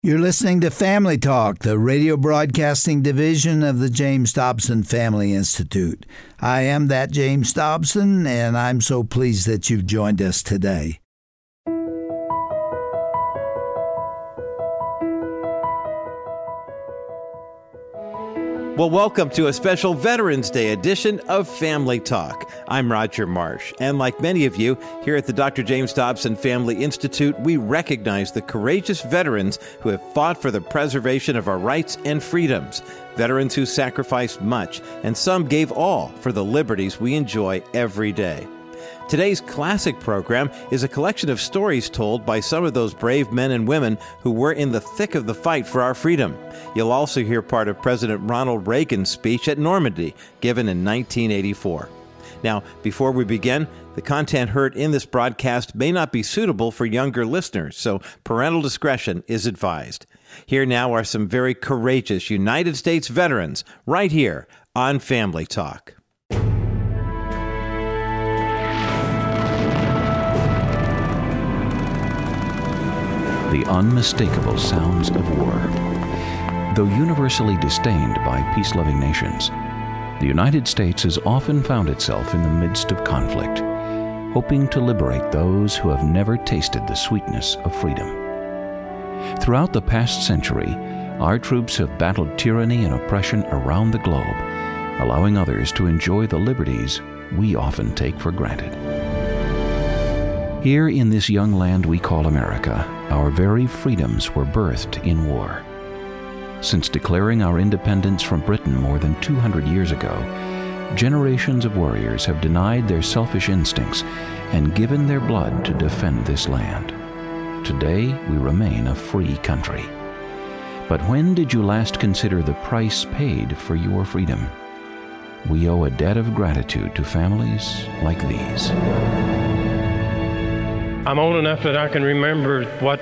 You're listening to Family Talk, the radio broadcasting division of the James Dobson Family Institute. I am that James Dobson, and I'm so pleased that you've joined us today. Well, welcome to a special Veterans Day edition of Family Talk. I'm Roger Marsh, and like many of you, here at the Dr. James Dobson Family Institute, we recognize the courageous veterans who have fought for the preservation of our rights and freedoms, veterans who sacrificed much, and some gave all for the liberties we enjoy every day. Today's classic program is a collection of stories told by some of those brave men and women who were in the thick of the fight for our freedom. You'll also hear part of President Ronald Reagan's speech at Normandy, given in 1984. Now, before we begin, the content heard in this broadcast may not be suitable for younger listeners, so parental discretion is advised. Here now are some very courageous United States veterans right here on Family Talk. The unmistakable sounds of war. Though universally disdained by peace-loving nations, the United States has often found itself in the midst of conflict, hoping to liberate those who have never tasted the sweetness of freedom. Throughout the past century, our troops have battled tyranny and oppression around the globe, allowing others to enjoy the liberties we often take for granted. Here in this young land we call America, our very freedoms were birthed in war. Since declaring our independence from Britain more than 200 years ago, generations of warriors have denied their selfish instincts and given their blood to defend this land. Today, we remain a free country. But when did you last consider the price paid for your freedom? We owe a debt of gratitude to families like these. I'm old enough that I can remember what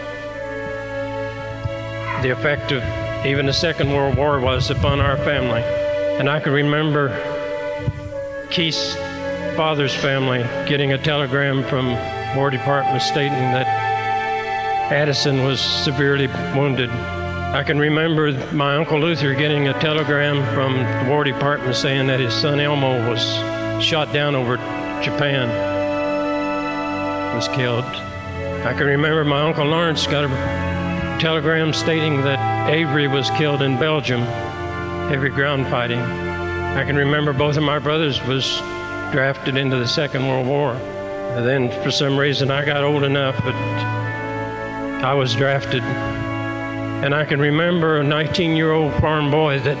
the effect of even the Second World War was upon our family. And I can remember Keith's father's family getting a telegram from War Department stating that Addison was severely wounded. I can remember my Uncle Luther getting a telegram from the War Department saying that his son Elmo was shot down over Japan. Was killed. I can remember my Uncle Lawrence got a telegram stating that Avery was killed in Belgium, heavy ground fighting. I can remember both of my brothers was drafted into the Second World War. And then for some reason I got old enough, but I was drafted. And I can remember a 19-year-old farm boy that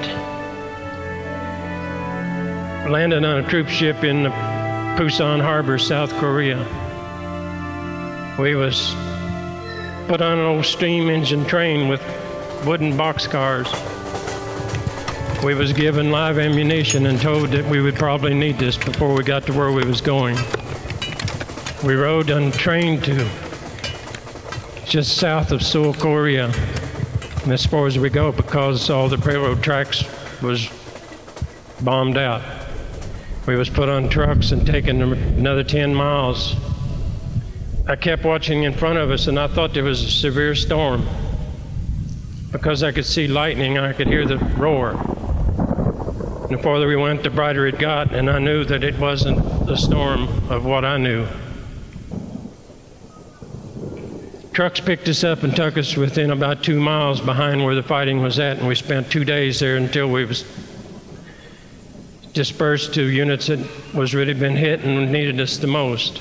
landed on a troop ship in Pusan Harbor, South Korea. We was put on an old steam engine train with wooden boxcars. We was given live ammunition and told that we would probably need this before we got to where we was going. We rode on a train to just south of Seoul, Korea, and as far as we go because all the railroad tracks was bombed out. We was put on trucks and taken another 10 miles. I kept watching in front of us, and I thought there was a severe storm because I could see lightning and I could hear the roar. And the farther we went, the brighter it got, and I knew that it wasn't the storm of what I knew. Trucks picked us up and took us within about 2 miles behind where the fighting was at, and we spent 2 days there until we was dispersed to units that was really been hit and needed us the most.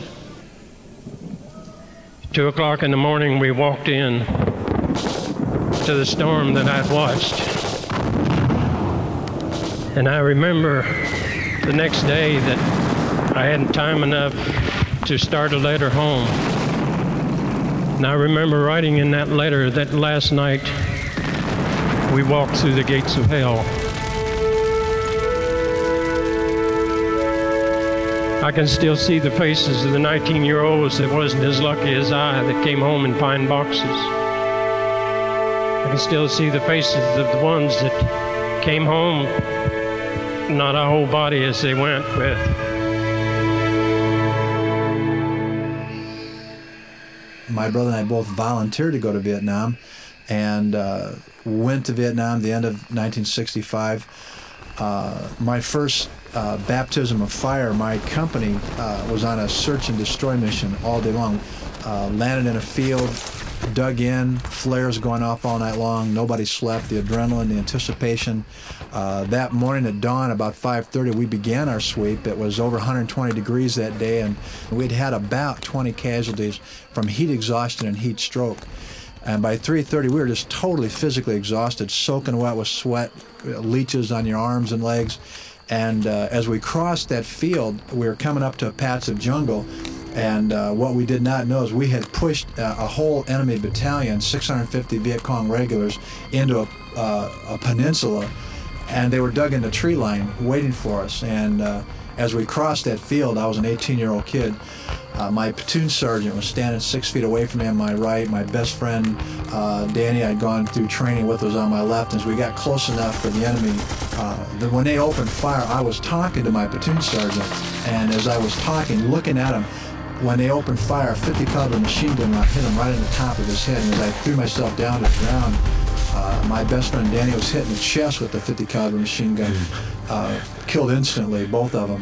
2 o'clock in the morning, we walked in to the storm that I'd watched. And I remember the next day that I hadn't time enough to start a letter home. And I remember writing in that letter that last night we walked through the gates of hell. I can still see the faces of the 19-year-olds that wasn't as lucky as I that came home in pine boxes. I can still see the faces of the ones that came home, not a whole body as they went with. My brother and I both volunteered to go to Vietnam. and went to Vietnam the end of 1965. My first baptism of fire, my company was on a search and destroy mission all day long. Landed in a field, dug in, flares going off all night long. Nobody slept. The adrenaline, the anticipation. That morning at dawn, about 5:30, we began our sweep. It was over 120 degrees that day, and we'd had about 20 casualties from heat exhaustion and heat stroke. And by 3:30, we were just totally physically exhausted, soaking wet with sweat, leeches on your arms and legs. And as we crossed that field, we were coming up to a patch of jungle. And what we did not know is we had pushed a whole enemy battalion, 650 Viet Cong regulars, into a peninsula. And they were dug into tree line waiting for us. And as we crossed that field, I was an 18-year-old kid. My platoon sergeant was standing 6 feet away from me on my right. My best friend, Danny, I'd gone through training with, was on my left. As we got close enough for the enemy, when they opened fire, I was talking to my platoon sergeant. And as I was talking, looking at him, when they opened fire, a 50 caliber machine gun hit him right in the top of his head. And as I threw myself down to the ground, my best friend Danny was hit in the chest with the 50 caliber machine gun, killed instantly, both of them.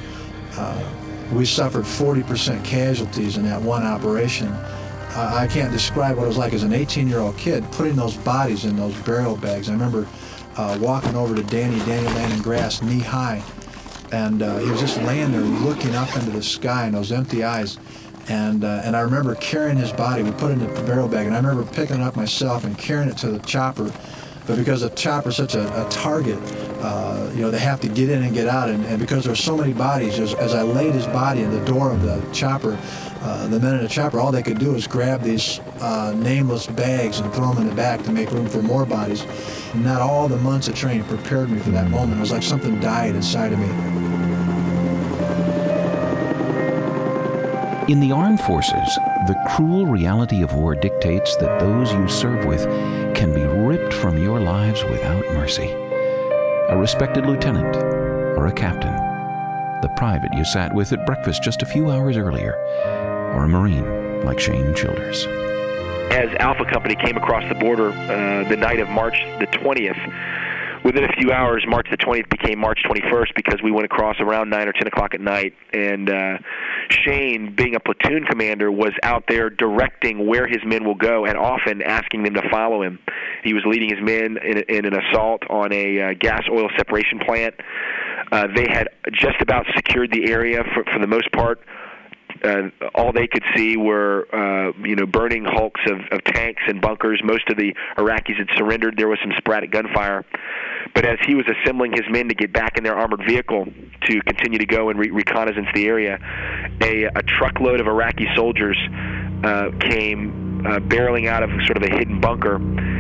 We suffered 40% casualties in that one operation. I can't describe what it was like as an 18-year-old kid putting those bodies in those burial bags. I remember walking over to Danny laying in grass knee high, and he was just laying there looking up into the sky in those empty eyes. And I remember carrying his body. We put it in the burial bag, and I remember picking it up myself and carrying it to the chopper. But because the chopper's such a target, they have to get in and get out. And because there's so many bodies, as I laid his body in the door of the chopper, the men in the chopper, all they could do is grab these nameless bags and throw them in the back to make room for more bodies. And not all the months of training prepared me for that moment. It was like something died inside of me. In the armed forces, the cruel reality of war dictates that those you serve with can be ripped from your lives without mercy. A respected lieutenant or a captain, the private you sat with at breakfast just a few hours earlier, or a Marine like Shane Childers. As Alpha Company came across the border the night of March the 20th, within a few hours, March the 20th became March 21st because we went across around 9 or 10 o'clock at night. And Shane, being a platoon commander, was out there directing where his men will go and often asking them to follow him. He was leading his men in an assault on a gas oil separation plant. They had just about secured the area for the most part. All they could see were, burning hulks of tanks and bunkers. Most of the Iraqis had surrendered. There was some sporadic gunfire. But as he was assembling his men to get back in their armored vehicle to continue to go and reconnaissance the area, a truckload of Iraqi soldiers came barreling out of sort of a hidden bunker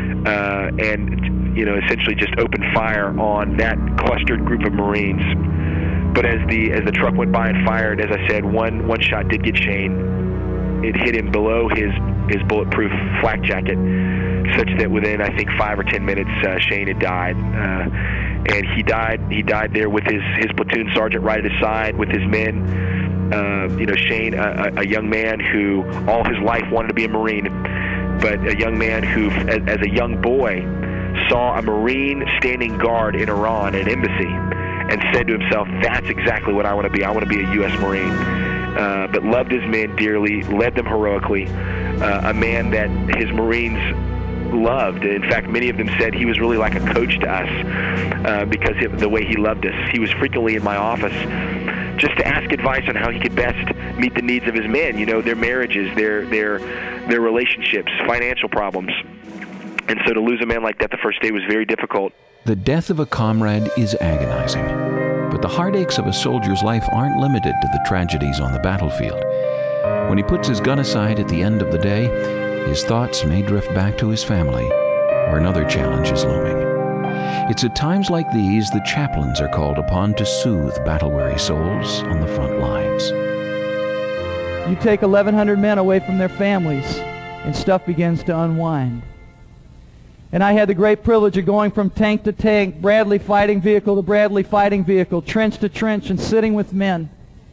and essentially just opened fire on that clustered group of Marines. But as the truck went by and fired, as I said, one shot did get Shane. It hit him below his bulletproof flak jacket, such that within, I think, 5 or 10 minutes, Shane had died. And he died there with his platoon sergeant right at his side with his men. Shane, a young man who all his life wanted to be a Marine, but a young man who, as a young boy, saw a Marine standing guard in Iran at an embassy and said to himself, that's exactly what I want to be. I want to be a U.S. Marine. But loved his men dearly, led them heroically, a man that his Marines loved. In fact, many of them said he was really like a coach to us because of the way he loved us. He was frequently in my office just to ask advice on how he could best meet the needs of his men, their marriages, their relationships, financial problems. And so to lose a man like that the first day was very difficult. The death of a comrade is agonizing, but the heartaches of a soldier's life aren't limited to the tragedies on the battlefield. When he puts his gun aside at the end of the day, his thoughts may drift back to his family, or another challenge is looming. It's at times like these that chaplains are called upon to soothe battle-weary souls on the front lines. You take 1,100 men away from their families, and stuff begins to unwind. And I had the great privilege of going from tank to tank, Bradley fighting vehicle to Bradley fighting vehicle, trench to trench, and sitting with men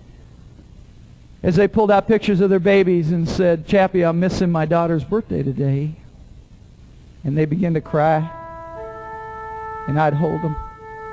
as they pulled out pictures of their babies and said, Chappie, I'm missing my daughter's birthday today. and they begin to cry, and I'd hold them.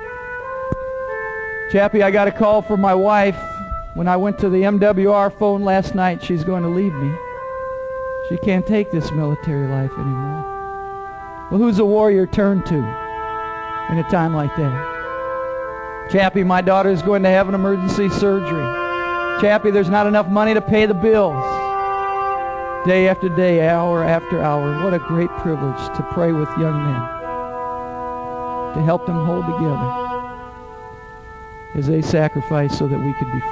Chappie, I got a call from my wife when I went to the MWR phone last night. She's going to leave me. She can't take this military life anymore. Well, who's a warrior turn to in a time like that? Chappie, my daughter's going to have an emergency surgery. Chappie, there's not enough money to pay the bills. Day after day, hour after hour, what a great privilege to pray with young men, to help them hold together as they sacrifice so that we could be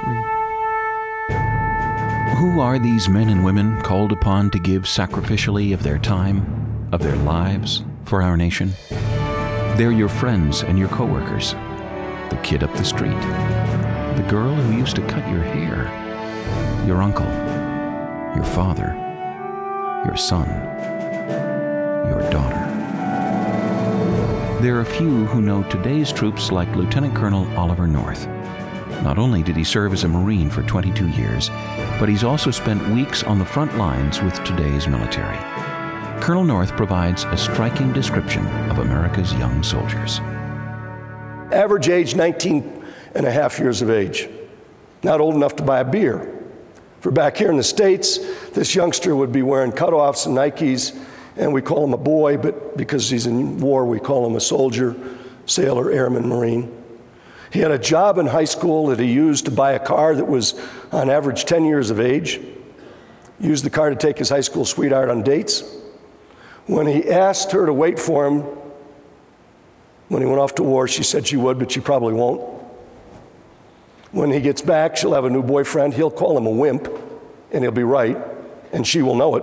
free. Who are these men and women called upon to give sacrificially of their time, of their lives, for our nation? They're your friends and your coworkers, the kid up the street, the girl who used to cut your hair, your uncle, your father, your son, your daughter. There are few who know today's troops like Lieutenant Colonel Oliver North. Not only did he serve as a Marine for 22 years, but he's also spent weeks on the front lines with today's military. Colonel North provides a striking description of America's young soldiers. Average age 19 and a half years of age. Not old enough to buy a beer. For back here in the States, this youngster would be wearing cutoffs and Nikes, and we call him a boy, but because he's in war, we call him a soldier, sailor, airman, Marine. He had a job in high school that he used to buy a car that was on average 10 years of age. Used the car to take his high school sweetheart on dates. When he asked her to wait for him when he went off to war, she said she would, but she probably won't. When he gets back, she'll have a new boyfriend. He'll call him a wimp, and he'll be right, and she will know it.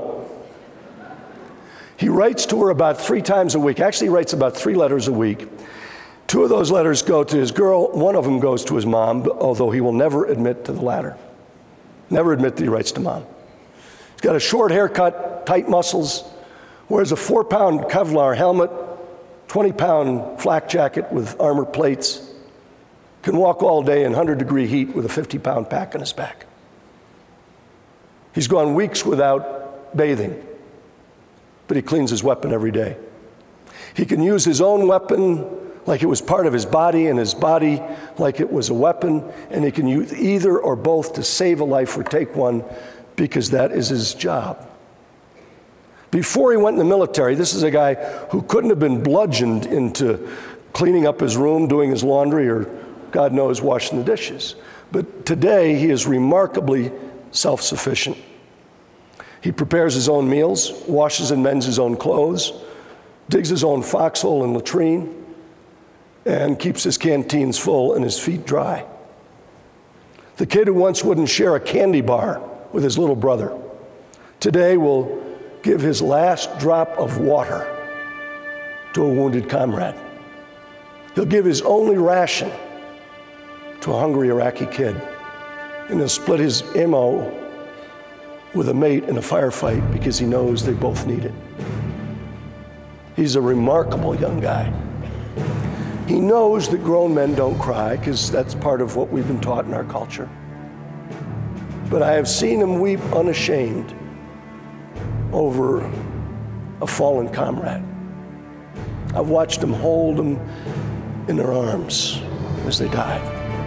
He writes to her about 3 times a week. Actually, he writes about 3 letters a week. 2 of those letters go to his girl. 1 of them goes to his mom, although he will never admit to the latter. Never admit that he writes to mom. He's got a short haircut, tight muscles, wears a 4-pound Kevlar helmet, 20-pound flak jacket with armor plates, can walk all day in 100-degree heat with a 50-pound pack on his back. He's gone weeks without bathing, but he cleans his weapon every day. He can use his own weapon like it was part of his body, and his body like it was a weapon, and he can use either or both to save a life or take one, because that is his job. Before he went in the military, this is a guy who couldn't have been bludgeoned into cleaning up his room, doing his laundry, or God knows, washing the dishes. But today, he is remarkably self-sufficient. He prepares his own meals, washes and mends his own clothes, digs his own foxhole and latrine, and keeps his canteens full and his feet dry. The kid who once wouldn't share a candy bar with his little brother, today will give his last drop of water to a wounded comrade. He'll give his only ration to a hungry Iraqi kid, and he'll split his ammo with a mate in a firefight because he knows they both need it. He's a remarkable young guy. He knows that grown men don't cry, because that's part of what we've been taught in our culture. But I have seen him weep unashamed over a fallen comrade. I've watched him hold them in their arms as they died.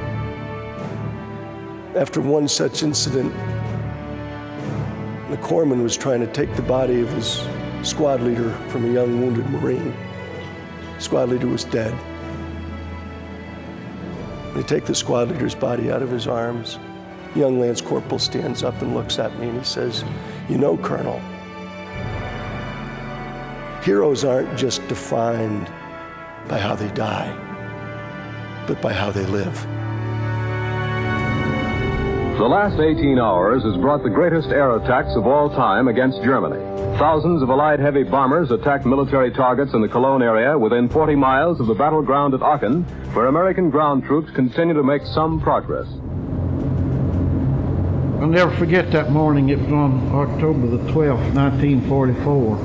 After one such incident, the corpsman was trying to take the body of his squad leader from a young wounded Marine. The squad leader was dead. They take the squad leader's body out of his arms. Young Lance Corporal stands up and looks at me and he says, "You know, Colonel, heroes aren't just defined by how they die, but by how they live." The last 18 hours has brought the greatest air attacks of all time against Germany. Thousands of Allied heavy bombers attacked military targets in the Cologne area within 40 miles of the battleground at Aachen, where American ground troops continue to make some progress. I'll never forget that morning. It was on October the 12th, 1944.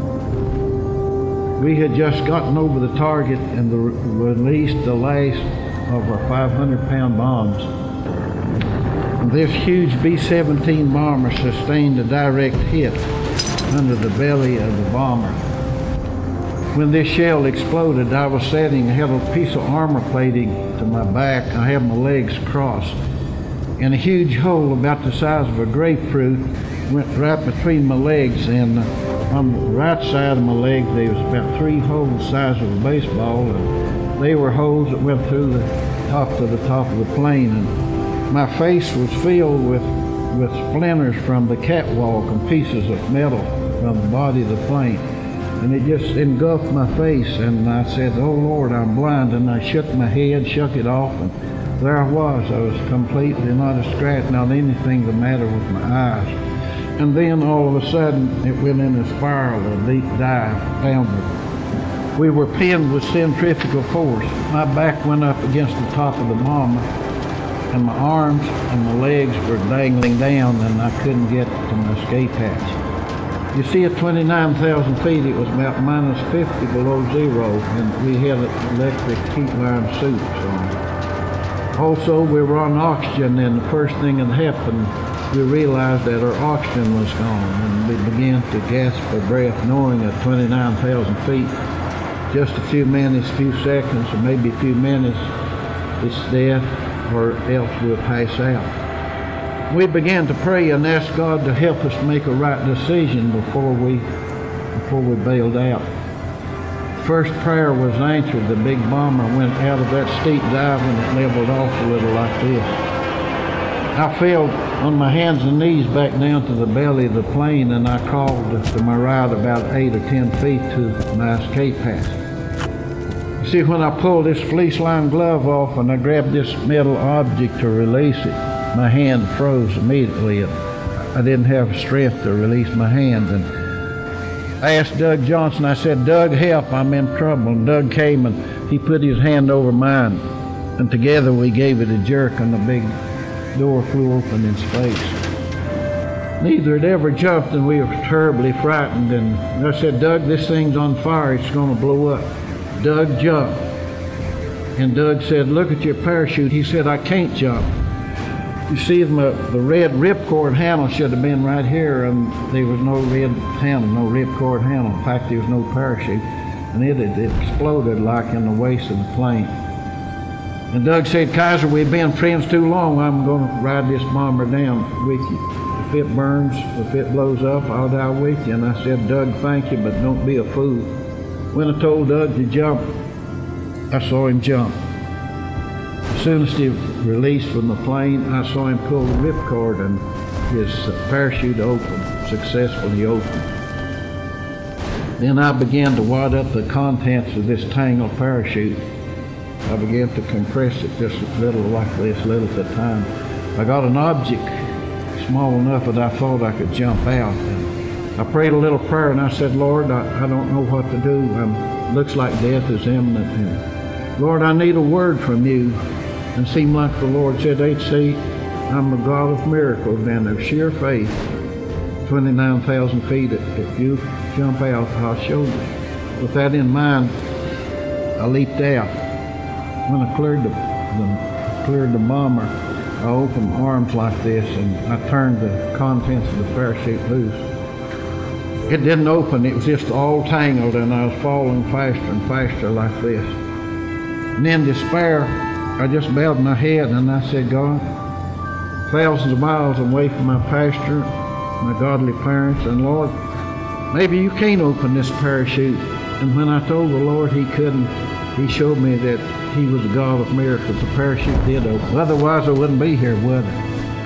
We had just gotten over the target and released the last of our 500-pound bombs. This huge B-17 bomber sustained a direct hit under the belly of the bomber. when this shell exploded, I was sitting, I had a piece of armor plating to my back. I had my legs crossed. And a huge hole about the size of a grapefruit went right between my legs. And on the right side of my leg, there was about 3 holes the size of a baseball. And they were holes that went through the top of the plane. And my face was filled with splinters from the catwalk and pieces of metal from the body of the plane. And it just engulfed my face, and I said, "Oh Lord, I'm blind." And I shook my head, shook it off, and there I was. I was completely not a scratch, not anything the matter with my eyes. And then all of a sudden, it went in a spiral, a deep dive downward. We were pinned with centrifugal force. My back went up against the top of the bomber, and my arms and my legs were dangling down, and I couldn't get to my escape hatch. You see, at 29,000 feet, it was about minus 50 below zero, and we had electric heat line suits on. Also, we were on oxygen, and the first thing that happened, we realized that our oxygen was gone, and we began to gasp for breath, knowing at 29,000 feet, just a few minutes, few seconds, or maybe a few minutes, it's death, or else we'll pass out. We began to pray and ask God to help us make a right decision before we bailed out. First prayer was answered. The big bomber went out of that steep dive and it leveled off a little like this. I fell on my hands and knees back down to the belly of the plane, and I crawled to my right about 8 or 10 feet to my escape hatch. You see, when I pulled this fleece-lined glove off and I grabbed this metal object to release it, my hand froze immediately. I didn't have strength to release my hand. And I asked Doug Johnson, I said, "Doug, help, I'm in trouble." And Doug came and he put his hand over mine. And together we gave it a jerk and the big door flew open in space. Neither had ever jumped, and we were terribly frightened. And I said, "Doug, this thing's on fire, it's going to blow up." Doug jumped. And Doug said, "Look at your parachute." He said, "I can't jump." You see, the red ripcord handle should have been right here, and there was no red handle, no ripcord handle. In fact, there was no parachute, and it exploded like in the waist of the plane. And Doug said, "Kaiser, we've been friends too long. I'm going to ride this bomber down with you. If it burns, if it blows up, I'll die with you." And I said, "Doug, thank you, but don't be a fool." When I told Doug to jump, I saw him jump. As soon as he released from the plane, I saw him pull the ripcord and his parachute opened, successfully opened. Then I began to wad up the contents of this tangled parachute. I began to compress it just a little like this, little at a time. I got an object small enough that I thought I could jump out. And I prayed a little prayer and I said, "Lord, I don't know what to do. Looks like death is imminent. And Lord, I need a word from you." And it seemed like the Lord said, "H.C., I'm a God of miracles and of sheer faith. 29,000 feet, if you jump out, I'll show you." With that in mind, I leaped out. When I cleared the bomber, I opened my arms like this and I turned the contents of the parachute loose. It didn't open, it was just all tangled, and I was falling faster and faster like this. And in despair, I just bowed my head and I said, "God, thousands of miles away from my pastor, my godly parents, and Lord, maybe you can't open this parachute." And when I told the Lord he couldn't, he showed me that he was a God of miracles. The parachute did open. Otherwise I wouldn't be here, would I?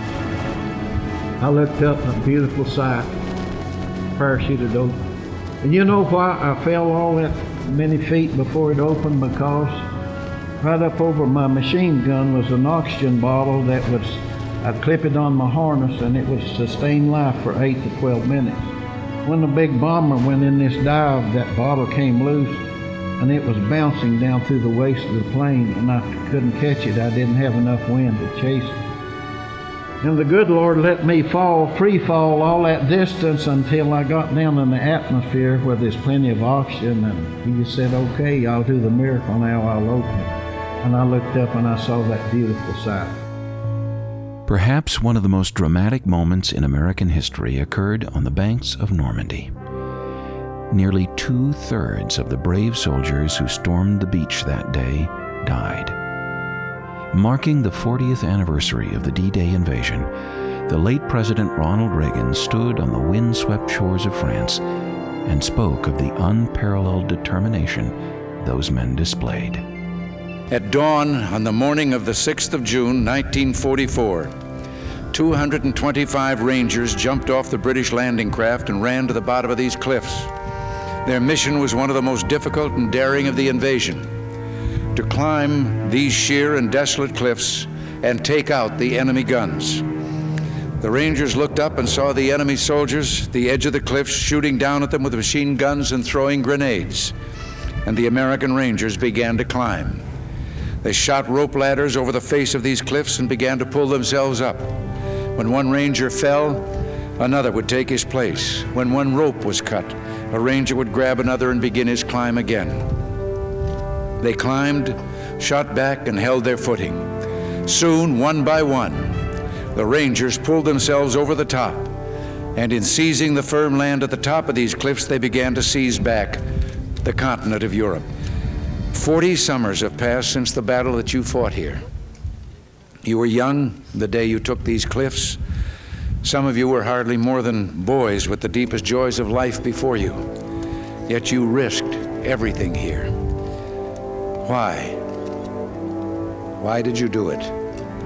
I looked up, a beautiful sight. The parachute had opened. And you know why I fell all that many feet before it opened? Because right up over my machine gun was an oxygen bottle that I'd clip it on my harness and it would sustain life for 8 to 12 minutes. When the big bomber went in this dive, that bottle came loose and it was bouncing down through the waist of the plane, and I couldn't catch it. I didn't have enough wind to chase it. And the good Lord let me free fall all that distance until I got down in the atmosphere where there's plenty of oxygen, and he just said, "Okay, I'll do the miracle now, I'll open it." And I looked up and I saw that beautiful sight. Perhaps one of the most dramatic moments in American history occurred on the banks of Normandy. nearly 2/3 of the brave soldiers who stormed the beach that day died. Marking the 40th anniversary of the D-Day invasion, the late President Ronald Reagan stood on the windswept shores of France and spoke of the unparalleled determination those men displayed. At dawn on the morning of the 6th of June, 1944, 225 Rangers jumped off the British landing craft and ran to the bottom of these cliffs. Their mission was one of the most difficult and daring of the invasion: to climb these sheer and desolate cliffs and take out the enemy guns. The Rangers looked up and saw the enemy soldiers at the edge of the cliffs shooting down at them with machine guns and throwing grenades, and the American Rangers began to climb. They shot rope ladders over the face of these cliffs and began to pull themselves up. When one Ranger fell, another would take his place. When one rope was cut, a Ranger would grab another and begin his climb again. They climbed, shot back, and held their footing. Soon, one by one, the Rangers pulled themselves over the top, and in seizing the firm land at the top of these cliffs, they began to seize back the continent of Europe. 40 summers have passed since the battle that you fought here. You were young the day you took these cliffs. Some of you were hardly more than boys with the deepest joys of life before you. Yet you risked everything here. Why? Why did you do it?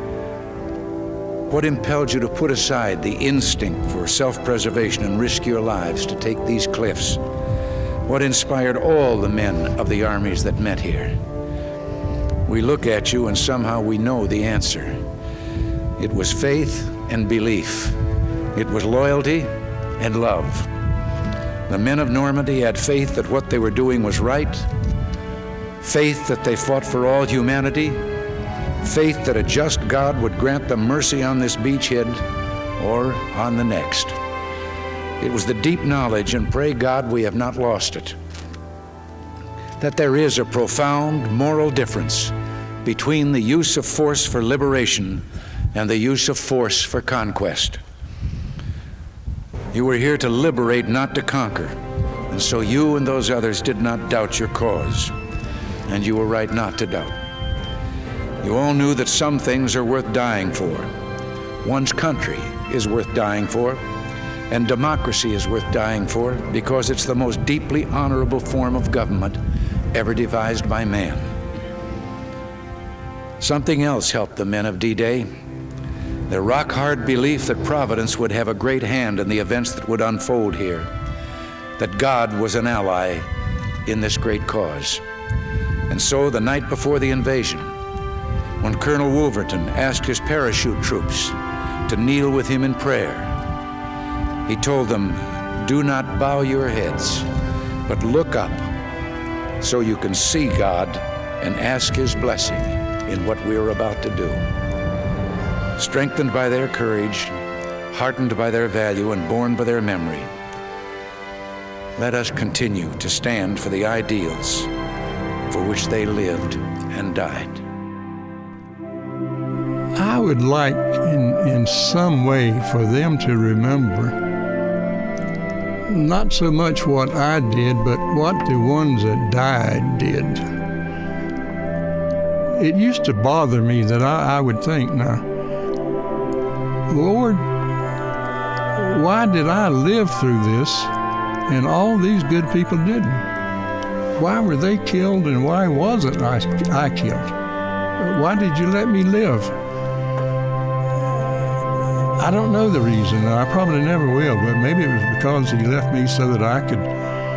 What impelled you to put aside the instinct for self-preservation and risk your lives to take these cliffs? What inspired all the men of the armies that met here? We look at you and somehow we know the answer. It was faith and belief. It was loyalty and love. The men of Normandy had faith that what they were doing was right, faith that they fought for all humanity, faith that a just God would grant them mercy on this beachhead or on the next. It was the deep knowledge, and pray God we have not lost it, that there is a profound moral difference between the use of force for liberation and the use of force for conquest. You were here to liberate, not to conquer, and so you and those others did not doubt your cause, and you were right not to doubt. You all knew that some things are worth dying for. One's country is worth dying for, and democracy is worth dying for because it's the most deeply honorable form of government ever devised by man. Something else helped the men of D-Day: their rock-hard belief that Providence would have a great hand in the events that would unfold here, that God was an ally in this great cause. And so the night before the invasion, when Colonel Wolverton asked his parachute troops to kneel with him in prayer, he told them, "Do not bow your heads, but look up so you can see God and ask His blessing in what we are about to do." Strengthened by their courage, heartened by their value, and borne by their memory, let us continue to stand for the ideals for which they lived and died. I would like in some way for them to remember not so much what I did, but what the ones that died did. It used to bother me that I would think, now, Lord, why did I live through this and all these good people didn't? Why were they killed and why wasn't I killed? Why did you let me live? I don't know the reason. I probably never will, but maybe it was because He left me so that I could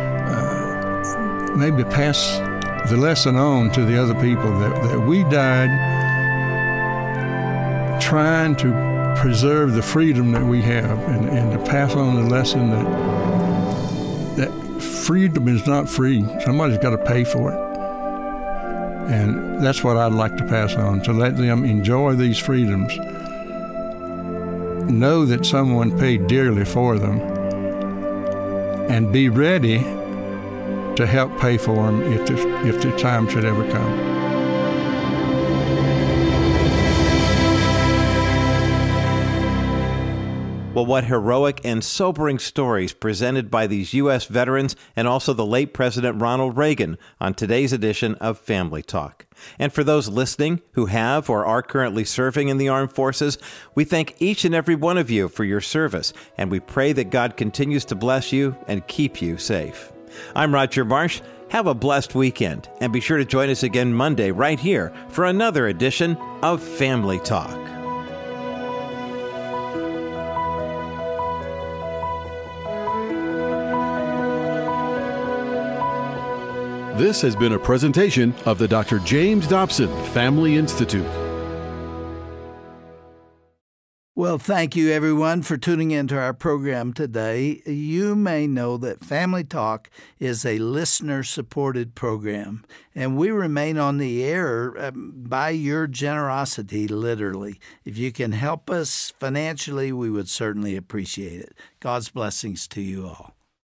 maybe pass the lesson on to the other people that we died trying to preserve the freedom that we have and to pass on the lesson that freedom is not free. Somebody's got to pay for it. And that's what I'd like to pass on, to let them enjoy these freedoms, know that someone paid dearly for them, and be ready to help pay for them if the time should ever come. Well, what heroic and sobering stories presented by these U.S. veterans and also the late President Ronald Reagan on today's edition of Family Talk. And for those listening who have or are currently serving in the armed forces, we thank each and every one of you for your service, and we pray that God continues to bless you and keep you safe. I'm Roger Marsh. Have a blessed weekend, and be sure to join us again Monday right here for another edition of Family Talk. This has been a presentation of the Dr. James Dobson Family Institute. Well, thank you, everyone, for tuning into our program today. You may know that Family Talk is a listener-supported program, and we remain on the air by your generosity, literally. If you can help us financially, we would certainly appreciate it. God's blessings to you all.